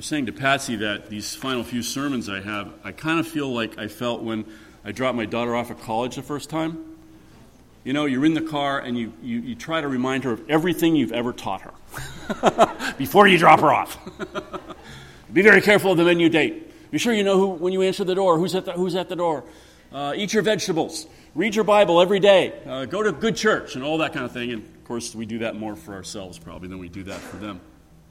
was saying to Patsy that these final few sermons I have, I kind of feel like I felt when I dropped my daughter off at college the first time. You know, you're in the car and you try to remind her of everything you've ever taught her before you drop her off. Be very careful of the men you date. Be sure you know who, when you answer the door, who's at the door. Eat your vegetables. Read your Bible every day. Go to good church and all that kind of thing. And, of course, we do that more for ourselves probably than we do that for them.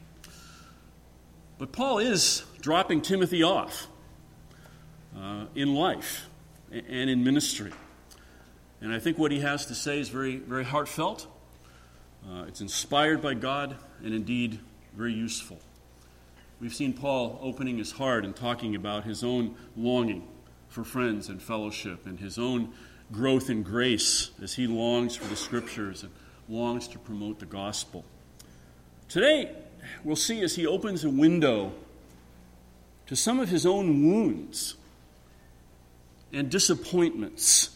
But Paul is dropping Timothy off in life and in ministry. And I think what he has to say is very, very heartfelt. It's inspired by God and indeed very useful. We've seen Paul opening his heart and talking about his own longing for friends and fellowship and his own growth in grace as he longs for the Scriptures and longs to promote the gospel. Today, we'll see as he opens a window to some of his own wounds and disappointments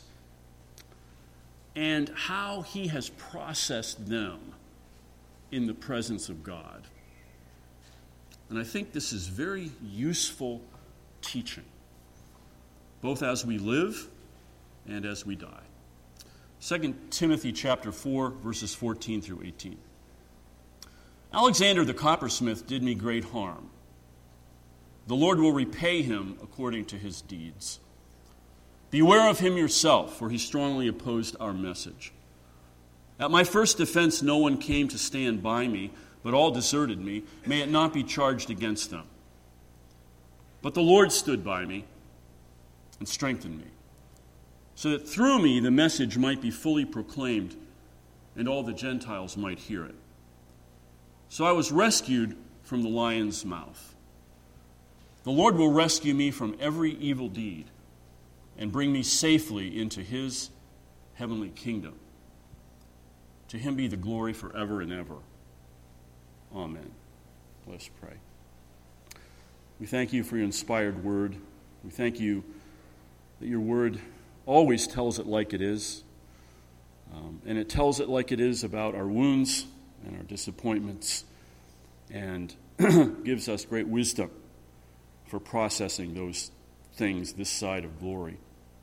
and how he has processed them in the presence of God. And I think this is very useful teaching, both as we live and as we die. 2 Timothy chapter 4, verses 14 through 18. Alexander the coppersmith did me great harm. The Lord will repay him according to his deeds. Beware of him yourself, for he strongly opposed our message. At my first defense no one came to stand by me, but all deserted me. May it not be charged against them. But the Lord stood by me and strengthened me, so that through me the message might be fully proclaimed and all the Gentiles might hear it. So I was rescued from the lion's mouth. The Lord will rescue me from every evil deed and bring me safely into his heavenly kingdom. To him be the glory forever and ever. Amen. Let us pray. We thank you for your inspired word. We thank you that your word always tells it like it is. And it tells it like it is about our wounds and our disappointments, and gives us great wisdom for processing those things this side of glory.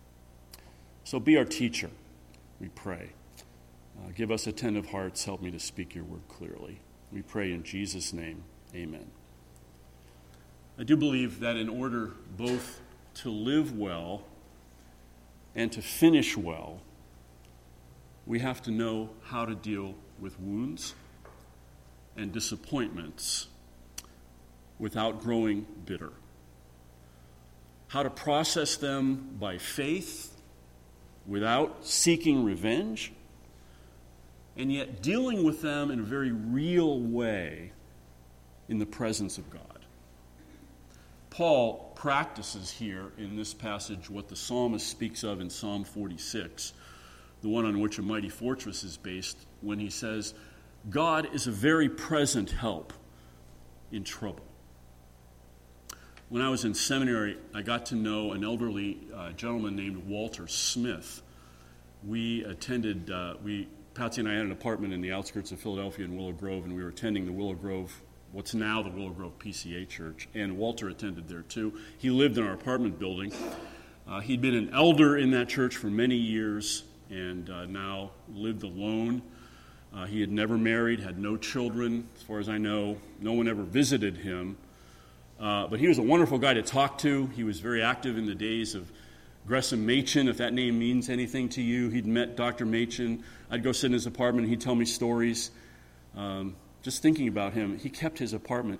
So be our teacher, we pray. Give us attentive hearts. Help me to speak your word clearly. We pray in Jesus' name. Amen. I do believe that in order both to live well and to finish well, we have to know how to deal with wounds and disappointments without growing bitter. How to process them by faith without seeking revenge, and yet dealing with them in a very real way in the presence of God. Paul practices here in this passage what the psalmist speaks of in Psalm 46, the one on which a mighty fortress is based, when he says, God is a very present help in trouble. When I was in seminary, I got to know an elderly gentleman named Walter Smith. We attended, Patsy and I had an apartment in the outskirts of Philadelphia in Willow Grove, and we were attending the Willow Grove, what's now the Willow Grove PCA Church, and Walter attended there too. He lived in our apartment building. He'd been an elder in that church for many years, and now lived alone. He had never married, had no children, as far as I know. No one ever visited him. But he was a wonderful guy to talk to. He was very active in the days of Gresham Machen, if that name means anything to you. He'd met Dr. Machen. I'd go sit in his apartment, and he'd tell me stories. Just thinking about him, he kept his apartment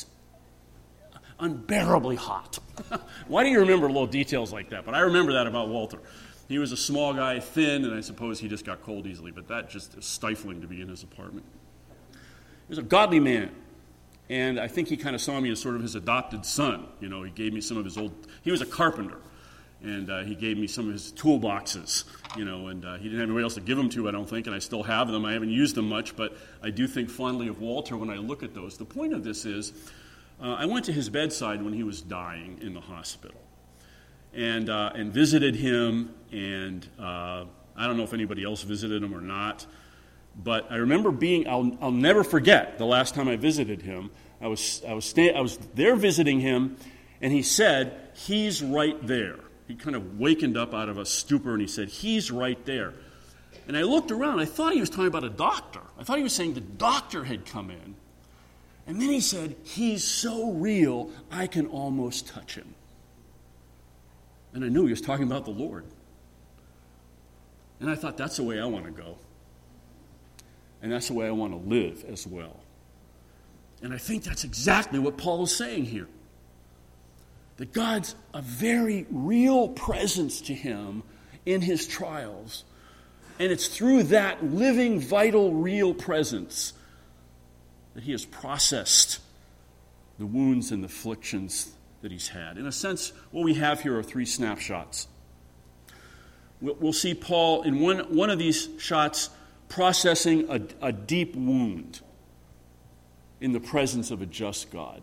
unbearably hot. Why do you remember little details like that? But I remember that about Walter. He was a small guy, thin, and I suppose he just got cold easily, but that just is stifling to be in his apartment. He was a godly man, and I think he kind of saw me as sort of his adopted son. You know, he gave me some of his he was a carpenter, and he gave me some of his toolboxes, you know, and he didn't have anybody else to give them to, I don't think, and I still have them. I haven't used them much, but I do think fondly of Walter when I look at those. The point of this is, I went to his bedside when he was dying in the hospital, and visited him, and I don't know if anybody else visited him or not, But I remember I'll never forget the last time I visited him. I was there visiting him, and he said, "He's right there." He kind of wakened up out of a stupor, and he said, "He's right there." And I looked around. I thought he was talking about a doctor. I thought he was saying the doctor had come in. And then he said, "He's so real, I can almost touch him." And I knew he was talking about the Lord. And I thought, that's the way I want to go. And that's the way I want to live as well. And I think that's exactly what Paul is saying here. That God's a very real presence to him in his trials. And it's through that living, vital, real presence that he has processed the wounds and the afflictions that he's had. In a sense, what we have here are three snapshots. We'll see Paul in one of these shots processing a deep wound in the presence of a just God.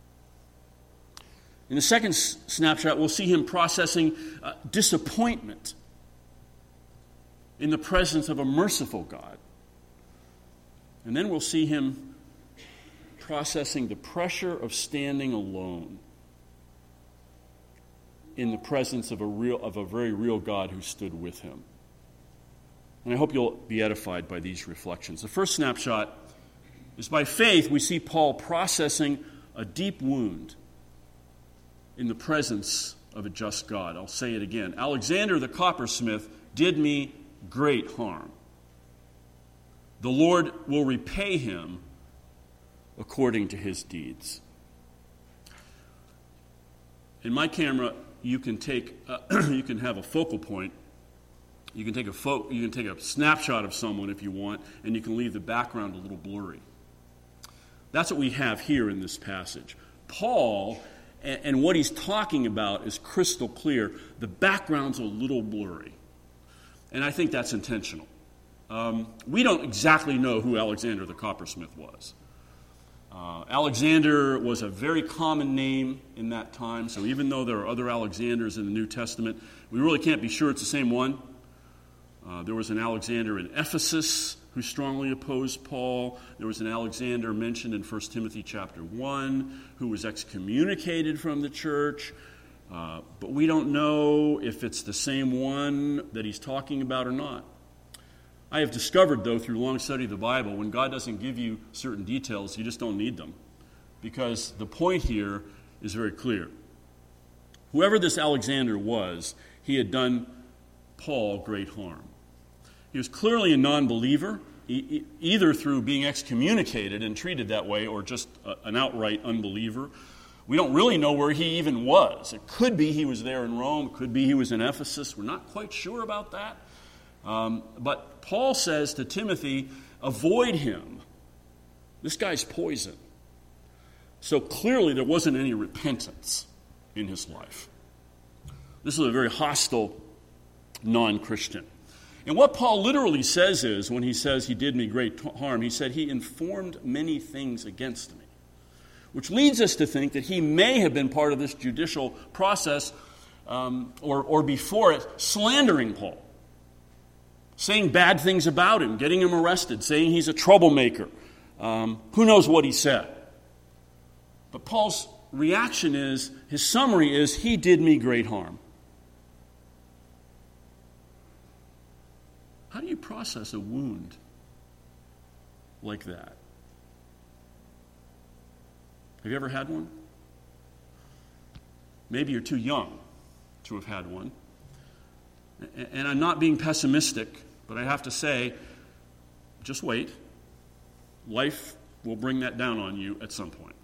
In the second snapshot, we'll see him processing disappointment in the presence of a merciful God. And then we'll see him processing the pressure of standing alone in the presence of a very real God who stood with him. And I hope you'll be edified by these reflections. The first snapshot is by faith we see Paul processing a deep wound in the presence of a just God. I'll say it again. Alexander the coppersmith did me great harm. The Lord will repay him according to his deeds. In my camera, you can have a focal point. You can take a snapshot of someone if you want, and you can leave the background a little blurry. That's what we have here in this passage. Paul, and what he's talking about is crystal clear. The background's a little blurry. And I think that's intentional. We don't exactly know who Alexander the coppersmith was. Alexander was a very common name in that time, so even though there are other Alexanders in the New Testament, we really can't be sure it's the same one. There was an Alexander in Ephesus who strongly opposed Paul. There was an Alexander mentioned in 1 Timothy chapter 1 who was excommunicated from the church. But we don't know if it's the same one that he's talking about or not. I have discovered, though, through long study of the Bible, when God doesn't give you certain details, you just don't need them. Because the point here is very clear. Whoever this Alexander was, he had done Paul great harm. He was clearly a non-believer, either through being excommunicated and treated that way, or just an outright unbeliever. We don't really know where he even was. It could be he was there in Rome. It could be he was in Ephesus. We're not quite sure about that. But Paul says to Timothy, avoid him. This guy's poison. So clearly there wasn't any repentance in his life. This is a very hostile non-Christian. And what Paul literally says is, when he says he did me great harm, he said he informed many things against me. Which leads us to think that he may have been part of this judicial process, or before it, slandering Paul. Saying bad things about him, getting him arrested, saying he's a troublemaker. Who knows what he said? But Paul's reaction is, his summary is, he did me great harm. How do you process a wound like that? Have you ever had one? Maybe you're too young to have had one. And I'm not being pessimistic, but I have to say, just wait. Life will bring that down on you at some point.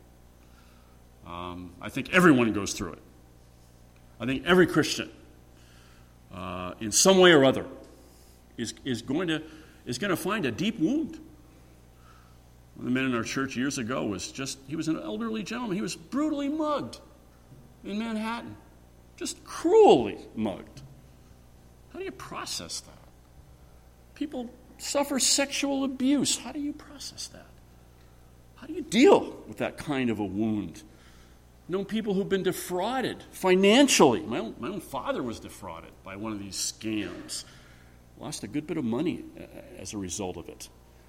I think everyone goes through it. I think every Christian, in some way or other, is going to find a deep wound. One of the men in our church years ago he was an elderly gentleman. He was brutally mugged in Manhattan. Just cruelly mugged. How do you process that? People suffer sexual abuse. How do you process that? How do you deal with that kind of a wound? I've known people who've been defrauded financially. My own father was defrauded by one of these scams. Lost a good bit of money as a result of it.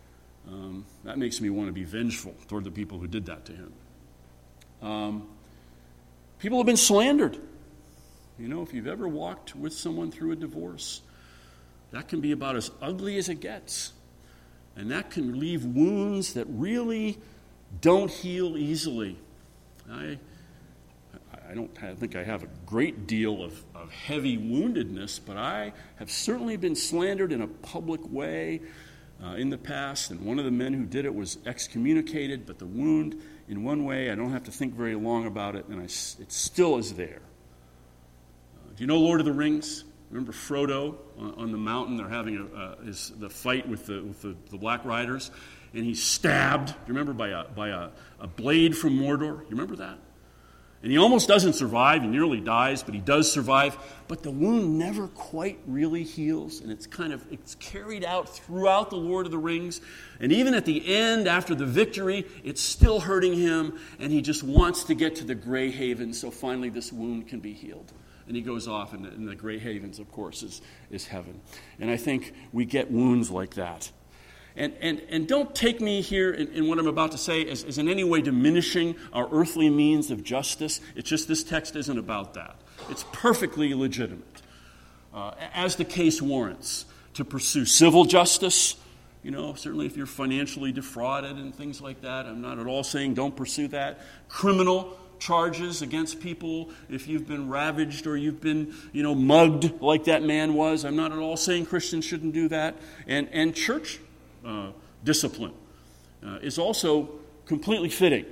That makes me want to be vengeful toward the people who did that to him. People have been slandered. You know, if you've ever walked with someone through a divorce, that can be about as ugly as it gets. And that can leave wounds that really don't heal easily. I don't think I have a great deal of heavy woundedness, but I have certainly been slandered in a public way in the past, and one of the men who did it was excommunicated, but the wound, in one way, I don't have to think very long about it, and it still is there. Do you know Lord of the Rings? Remember Frodo on the mountain? They're having the fight with the Black Riders, and he's stabbed. Do you remember by a blade from Mordor? You remember that? And he almost doesn't survive. He nearly dies, but he does survive. But the wound never quite really heals, and it's carried out throughout the Lord of the Rings. And even at the end, after the victory, it's still hurting him, and he just wants to get to the Grey Havens so finally this wound can be healed. And he goes off, and the Grey Havens, of course, is heaven. And I think we get wounds like that. And don't take me here in what I'm about to say as in any way diminishing our earthly means of justice. It's just this text isn't about that. It's perfectly legitimate, as the case warrants, to pursue civil justice. You know, certainly if you're financially defrauded and things like that, I'm not at all saying don't pursue that. Criminal charges against people if you've been ravaged or you've been, mugged like that man was. I'm not at all saying Christians shouldn't do that. And church discipline is also completely fitting.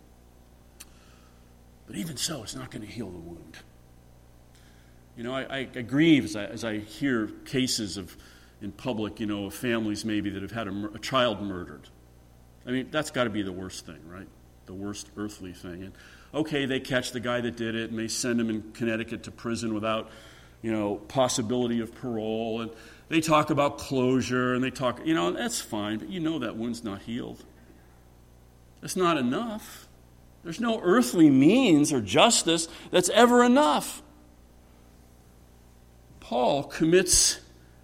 But even so, it's not going to heal the wound. I grieve as I hear cases in public, of families maybe that have had a child murdered. I mean, that's got to be the worst thing, right? The worst earthly thing. And okay, they catch the guy that did it, and they send him in Connecticut to prison without, possibility of parole. And they talk about closure, and they talk, that's fine, but that wound's not healed. That's not enough. There's no earthly means or justice that's ever enough. Paul commits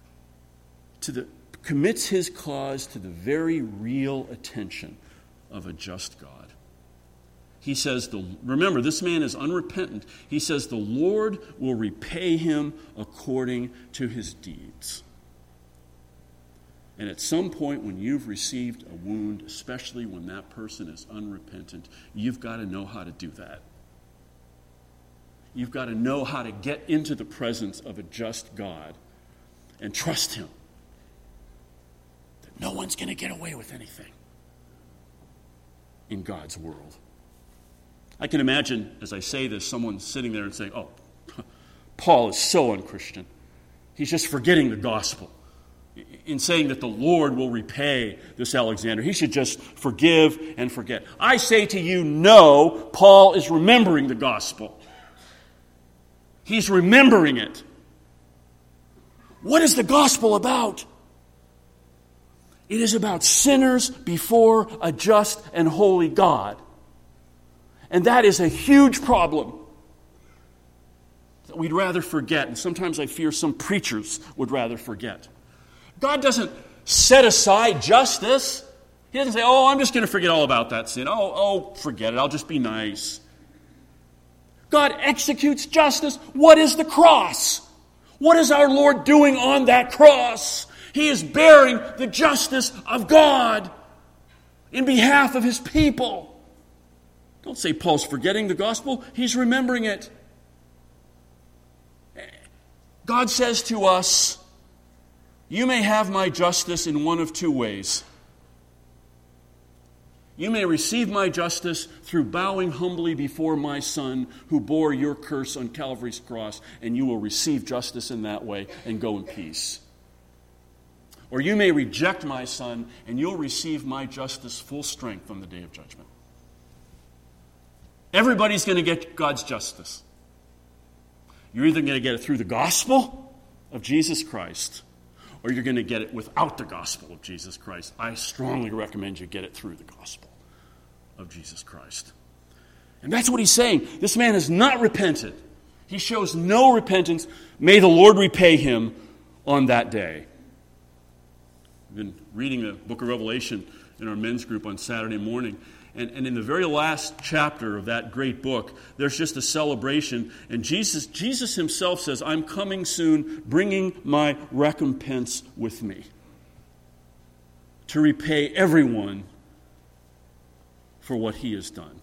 his cause to the very real attention of a just God. He says, remember, this man is unrepentant. He says the Lord will repay him according to his deeds. And at some point when you've received a wound, especially when that person is unrepentant, you've got to know how to do that. You've got to know how to get into the presence of a just God and trust him that no one's going to get away with anything in God's world. I can imagine, as I say this, someone sitting there and saying, oh, Paul is so unchristian. He's just forgetting the gospel in saying that the Lord will repay this Alexander. He should just forgive and forget. I say to you, no, Paul is remembering the gospel. He's remembering it. What is the gospel about? It is about sinners before a just and holy God. And that is a huge problem that we'd rather forget. And sometimes I fear some preachers would rather forget. God doesn't set aside justice. He doesn't say, oh, I'm just going to forget all about that sin. Oh, forget it. I'll just be nice. God executes justice. What is the cross? What is our Lord doing on that cross? He is bearing the justice of God in behalf of his people. Don't say Paul's forgetting the gospel. He's remembering it. God says to us, you may have my justice in one of two ways. You may receive my justice through bowing humbly before my Son who bore your curse on Calvary's cross, and you will receive justice in that way and go in peace. Or you may reject my Son, and you'll receive my justice full strength on the day of judgment. Everybody's going to get God's justice. You're either going to get it through the gospel of Jesus Christ, or you're going to get it without the gospel of Jesus Christ. I strongly recommend you get it through the gospel of Jesus Christ. And that's what he's saying. This man has not repented. He shows no repentance. May the Lord repay him on that day. I've been reading the book of Revelation in our men's group on Saturday morning. And in the very last chapter of that great book, there's just a celebration. And Jesus himself says, I'm coming soon, bringing my recompense with me to repay everyone for what he has done.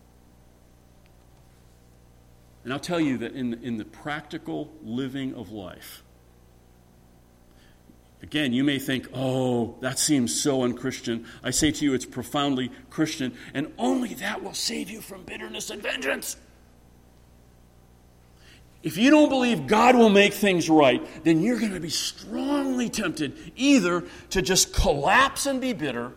And I'll tell you that in the practical living of life, again, you may think, oh, that seems so unchristian. I say to you, it's profoundly Christian, and only that will save you from bitterness and vengeance. If you don't believe God will make things right, then you're going to be strongly tempted either to just collapse and be bitter,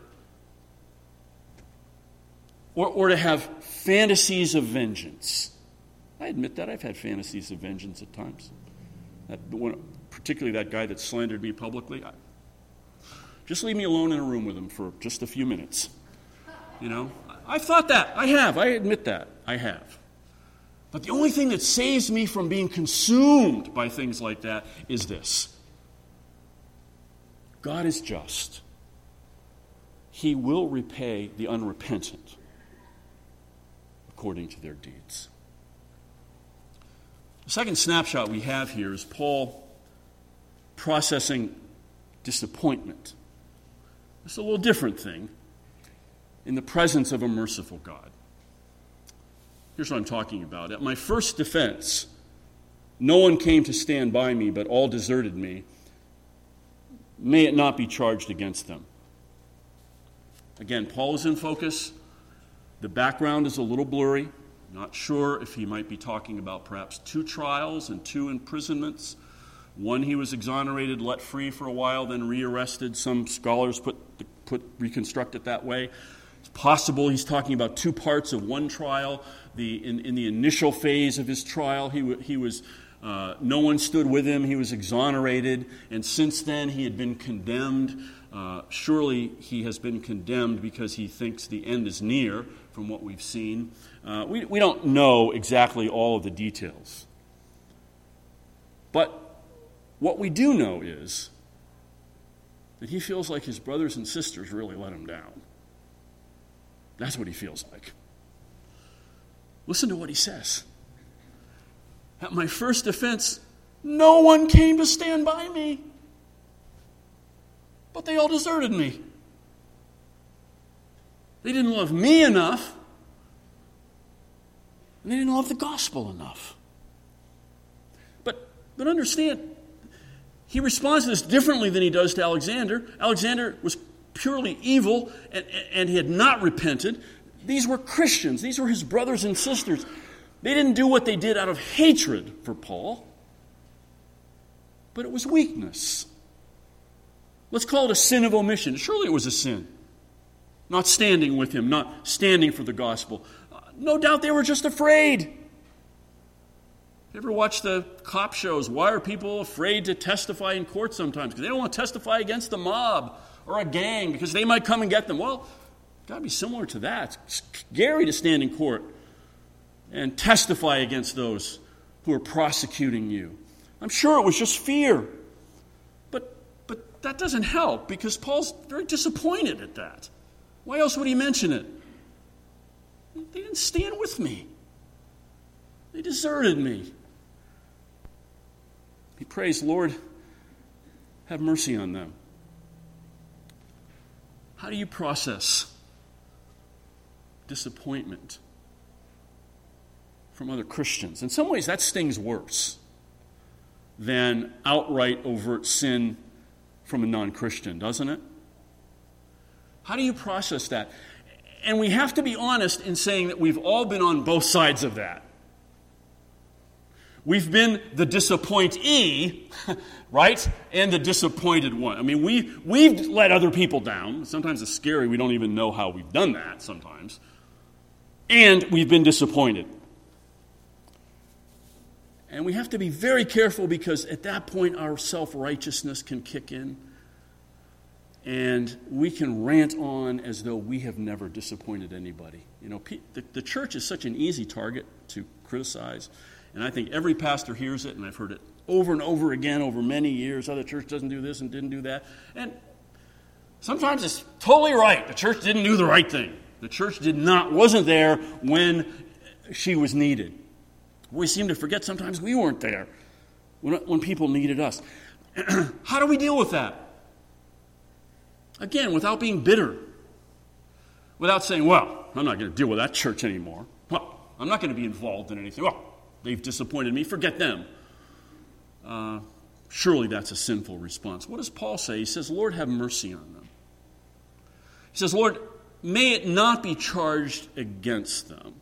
or to have fantasies of vengeance. I admit that I've had fantasies of vengeance at times. Particularly that guy that slandered me publicly. Just leave me alone in a room with him for just a few minutes. I've thought that. I have. I admit that. I have. But the only thing that saves me from being consumed by things like that is this. God is just. He will repay the unrepentant according to their deeds. The second snapshot we have here is Paul processing disappointment. It's a little different thing in the presence of a merciful God. Here's what I'm talking about. At my first defense, no one came to stand by me, but all deserted me. May it not be charged against them. Again, Paul is in focus. The background is a little blurry. Not sure if he might be talking about perhaps 2 trials and 2 imprisonments. One, he was exonerated, let free for a while, then rearrested. Some scholars reconstruct it that way. It's possible he's talking about 2 parts of one trial. In the initial phase of his trial, he was no one stood with him. He was exonerated, and since then he had been condemned. Surely he has been condemned because he thinks the end is near, from what we've seen. We don't know exactly all of the details. But what we do know is that he feels like his brothers and sisters really let him down. That's what he feels like. Listen to what he says. At my first defense, no one came to stand by me, but they all deserted me. They didn't love me enough, and they didn't love the gospel enough. But understand, he responds to this differently than he does to Alexander. Alexander was purely evil, and he had not repented. These were Christians. These were his brothers and sisters. They didn't do what they did out of hatred for Paul, but it was weakness. Let's call it a sin of omission. Surely it was a sin. Not standing with him, not standing for the gospel. No doubt they were just afraid. You ever watch the cop shows? Why are people afraid to testify in court sometimes? Because they don't want to testify against the mob or a gang because they might come and get them. Well, it's got to be similar to that. It's scary to stand in court and testify against those who are prosecuting you. I'm sure it was just fear. But that doesn't help because Paul's very disappointed at that. Why else would he mention it? They didn't stand with me. They deserted me. He prays, Lord, have mercy on them. How do you process disappointment from other Christians? In some ways, that stings worse than outright overt sin from a non-Christian, doesn't it? How do you process that? And we have to be honest in saying that we've all been on both sides of that. We've been the disappointee, right? And the disappointed one. I mean, we've let other people down. Sometimes it's scary. We don't even know how we've done that sometimes. And we've been disappointed. And we have to be very careful because at that point our self-righteousness can kick in. And we can rant on as though we have never disappointed anybody. You know, the church is such an easy target to criticize. And I think every pastor hears it, and I've heard it over and over again over many years. Oh, the church doesn't do this and didn't do that. And Sometimes it's totally right. The church didn't do the right thing. The church wasn't there when she was needed. We seem to forget sometimes we weren't there when people needed us. How do we deal with that? Again, without being bitter. Without saying, well, I'm not going to deal with that church anymore. Well, I'm not going to be involved in anything. Well, they've disappointed me. Forget them. Surely that's a sinful response. What does Paul say? He says, Lord, have mercy on them. He says, Lord, may it not be charged against them.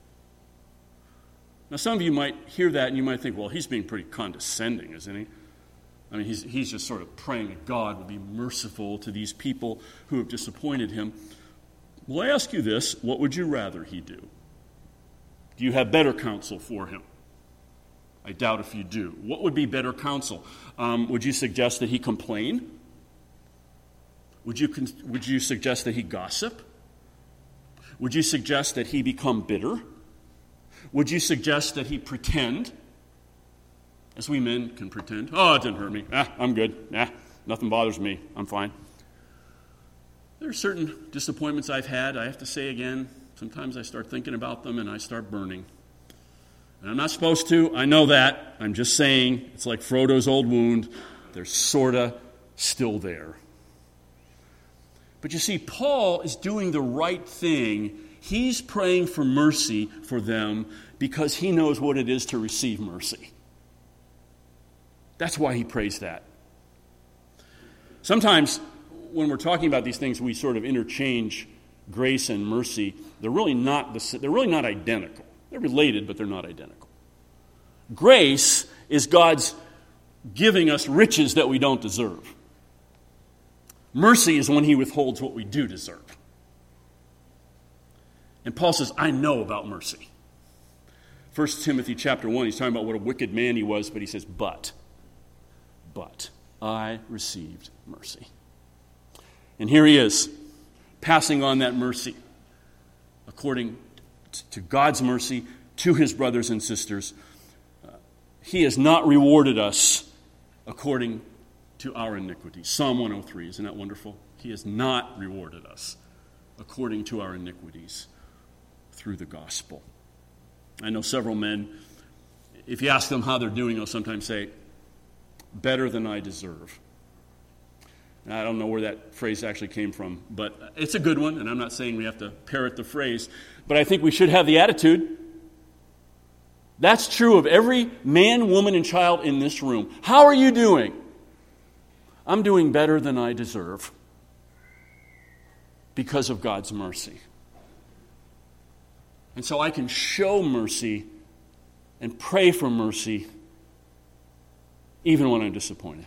Now, some of you might hear that and you might think, well, he's being pretty condescending, isn't he? I mean, he's just sort of praying that God will be merciful to these people who have disappointed him. Well, I ask you this, what would you rather he do? Do you have better counsel for him? I doubt if you do. What would be better counsel? Would you suggest that he complain? Would you suggest that he gossip? Would you suggest that he become bitter? Would you suggest that he pretend? As we men can pretend. Oh, it didn't hurt me. I'm good. Nothing bothers me. I'm fine. There are certain disappointments I've had. I have to say again, sometimes I start thinking about them and I start burning. And I'm not supposed to. I know that. I'm just saying, it's like Frodo's old wound. They're sort of still there. But you see, Paul is doing the right thing. He's praying for mercy for them because he knows what it is to receive mercy. That's why he prays that. Sometimes when we're talking about these things, we sort of interchange grace and mercy. They're really not identical. They're related, but they're not identical. Grace is God's giving us riches that we don't deserve. Mercy is when he withholds what we do deserve. And Paul says, I know about mercy. 1 Timothy chapter 1, he's talking about what a wicked man he was, but he says, but I received mercy. And here he is, passing on that mercy according to God's mercy to his brothers and sisters. He has not rewarded us according to our iniquities. Psalm 103, isn't that wonderful? He has not rewarded us according to our iniquities through the gospel. I know several men, if you ask them how they're doing, they'll sometimes say, better than I deserve. Now, I don't know where that phrase actually came from, but it's a good one, and I'm not saying we have to parrot the phrase, but I think we should have the attitude. That's true of every man, woman, and child in this room. How are you doing? I'm doing better than I deserve because of God's mercy. And so I can show mercy and pray for mercy even when I'm disappointed.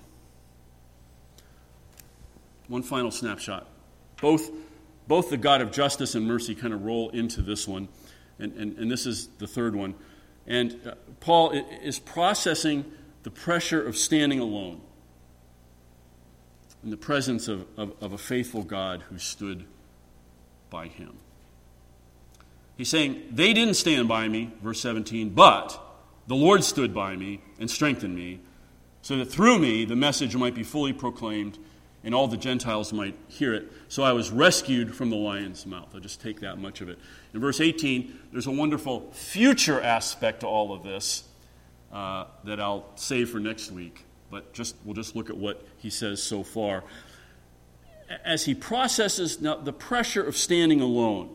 One final snapshot. Both the God of justice and mercy kind of roll into this one, and this is the third one. And Paul is processing the pressure of standing alone in the presence of a faithful God who stood by him. He's saying, they didn't stand by me, verse 17, but the Lord stood by me and strengthened me, so that through me the message might be fully proclaimed and all the Gentiles might hear it. So I was rescued from the lion's mouth. I'll just take that much of it. In verse 18, there's a wonderful future aspect to all of this that I'll save for next week. But we'll just look at what he says so far. As he processes now the pressure of standing alone,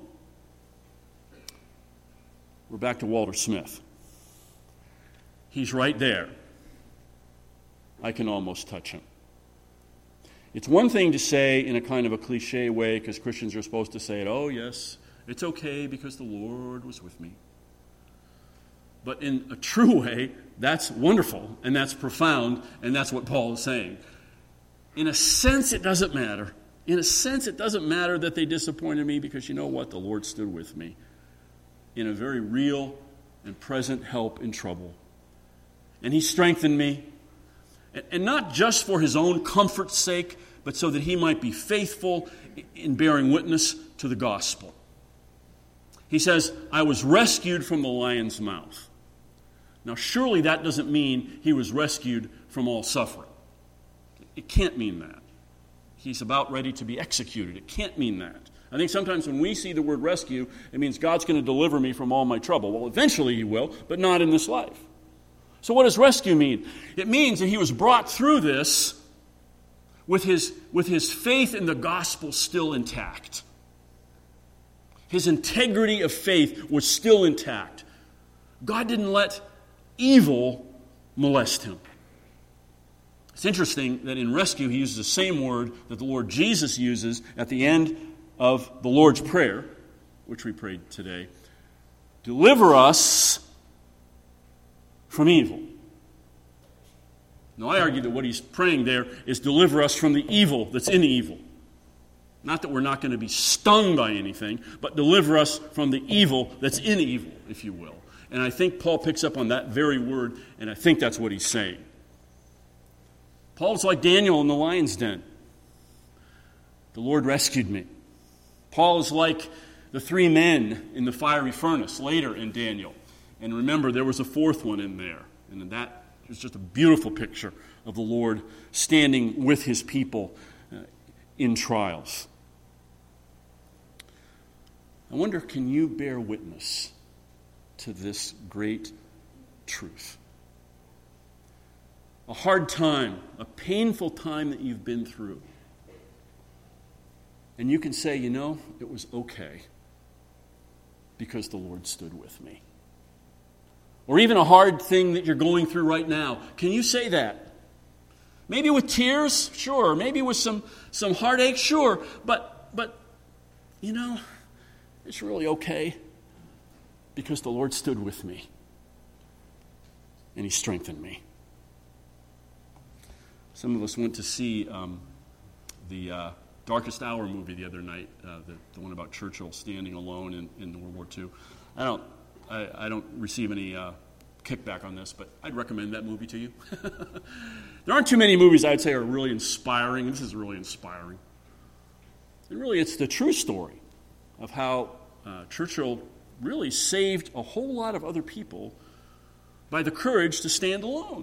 we're back to Walter Smith. He's right there. I can almost touch him. It's one thing to say in a kind of a cliche way, because Christians are supposed to say it, oh yes, it's okay because the Lord was with me. But in a true way, that's wonderful, and that's profound, and that's what Paul is saying. In a sense, it doesn't matter. In a sense, it doesn't matter that they disappointed me, because you know what? The Lord stood with me in a very real and present help in trouble. And he strengthened me, and not just for his own comfort's sake, but so that he might be faithful in bearing witness to the gospel. He says, I was rescued from the lion's mouth. Now, surely that doesn't mean he was rescued from all suffering. It can't mean that. he's about ready to be executed. It can't mean that. I think sometimes when we see the word rescue, it means God's going to deliver me from all my trouble. Well, eventually he will, but not in this life. So what does rescue mean? It means that he was brought through this with his faith in the gospel still intact. His integrity of faith was still intact. God didn't let evil molest him. It's interesting that in rescue he uses the same word that the Lord Jesus uses at the end of the Lord's Prayer, which we prayed today. Deliver us from evil. Now, I argue that what he's praying there is deliver us from the evil that's in evil. Not that we're not going to be stung by anything, but deliver us from the evil that's in evil, if you will. And I think Paul picks up on that very word, and I think that's what he's saying. Paul's like Daniel in the lion's den. The Lord rescued me. Paul is like the three men in the fiery furnace later in Daniel. And remember, there was a fourth one in there. And that is just a beautiful picture of the Lord standing with his people in trials. I wonder, can you bear witness to this great truth? A hard time, a painful time that you've been through. And you can say, you know, it was okay because the Lord stood with me. Or even a hard thing that you're going through right now. Can you say that? Maybe with tears, sure. Maybe with some heartache, sure. But you know, it's really okay because the Lord stood with me and he strengthened me. Some of us went to see the Darkest Hour movie the other night, the one about Churchill standing alone in World War II. I don't receive any kickback on this, but I'd recommend that movie to you. There aren't too many movies I'd say are really inspiring. This is really inspiring. And really, it's the true story of how Churchill really saved a whole lot of other people by the courage to stand alone.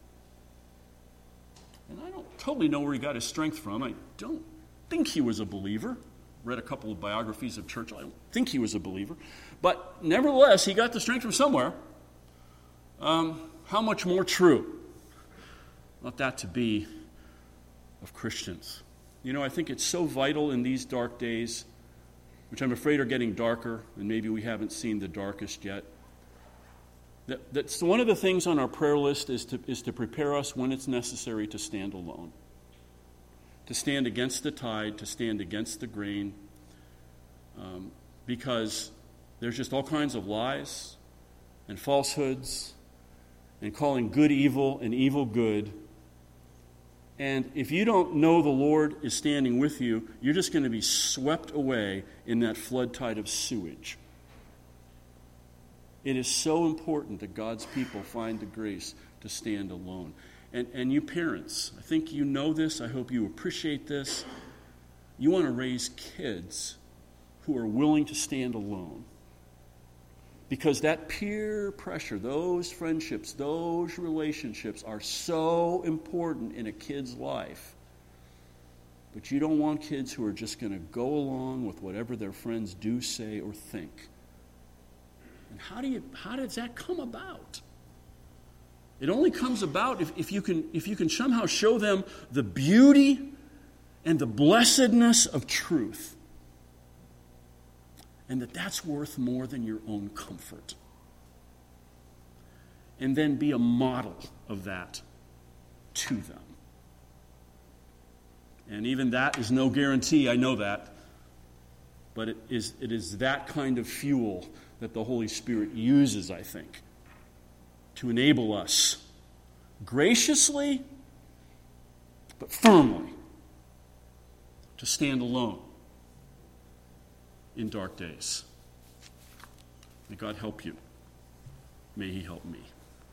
And I don't totally know where he got his strength from. I don't think he was a believer. Read a couple of biographies of Churchill. I don't think he was a believer. But nevertheless, he got the strength from somewhere. How much more true ought that to be of Christians? You know, I think it's so vital in these dark days, which I'm afraid are getting darker, and maybe we haven't seen the darkest yet. That's one of the things on our prayer list is to prepare us when it's necessary to stand alone. To stand against the tide, to stand against the grain, because there's just all kinds of lies and falsehoods and calling good evil and evil good. And if you don't know the Lord is standing with you, you're just going to be swept away in that flood tide of sewage. It is so important that God's people find the grace to stand alone. And you parents, I think you know this. I hope you appreciate this. You want to raise kids who are willing to stand alone. Because that peer pressure, those friendships, those relationships are so important in a kid's life. But you don't want kids who are just going to go along with whatever their friends do, say, or think. And how does that come about? It only comes about if you can somehow show them the beauty and the blessedness of truth. And that's worth more than your own comfort. And then be a model of that to them. And even that is no guarantee, I know that. But it is that kind of fuel that the Holy Spirit uses, I think, to enable us graciously but firmly to stand alone in dark days. May God help you. May He help me.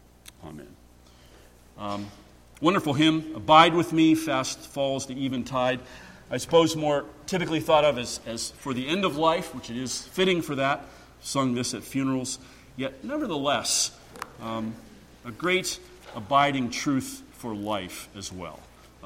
Amen. Wonderful hymn, Abide With Me, Fast Falls the Eventide. I suppose more typically thought of as for the end of life, which it is fitting for that. Sung this at funerals. Yet, nevertheless, a great abiding truth for life as well.